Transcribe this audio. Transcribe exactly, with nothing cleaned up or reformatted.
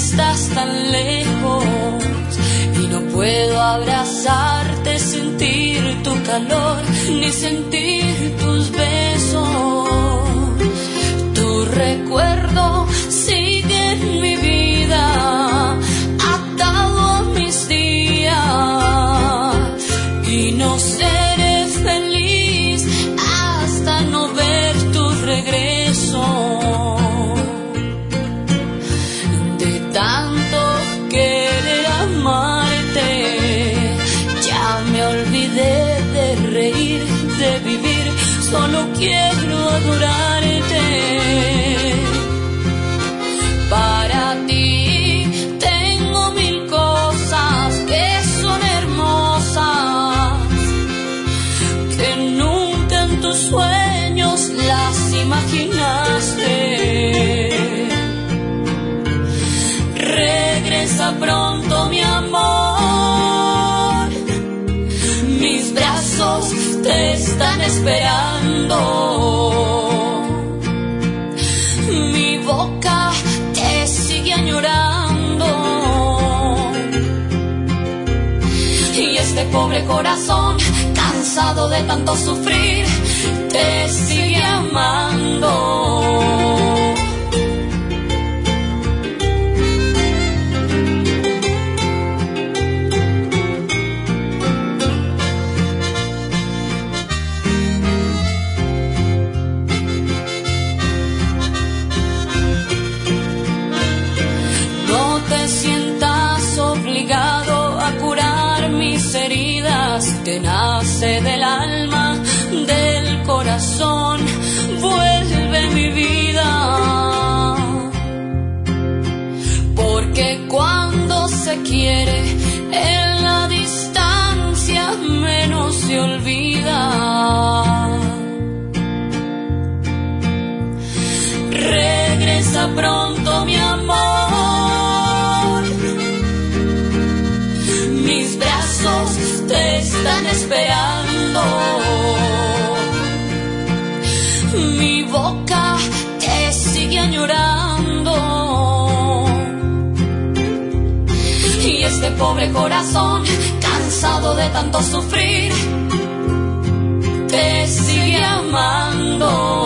estás tan lejos y no puedo abrazarte, sentir tu calor, ni sentir tus besos. Tu recuerdo sigue en mi vida, atado a mis días, y no seré feliz hasta no ver tu regreso. De tanto querer amarte, ya me olvidé de reír, de vivir, solo quiero adorarte. Para ti tengo mil cosas que son hermosas, que nunca en tus sueños las imaginaste. Regresa pronto, mi amor, mis brazos te están esperando, mi boca te sigue añorando, y este pobre corazón, cansado de tanto sufrir, te sigue amando. Te nace del alma, del corazón, vuelve mi vida, porque cuando se quiere en la distancia menos se olvida. Regresa pronto, mi amor, mis brazos te están esperando, mi boca te sigue añorando, y este pobre corazón, cansado de tanto sufrir, te sigue amando.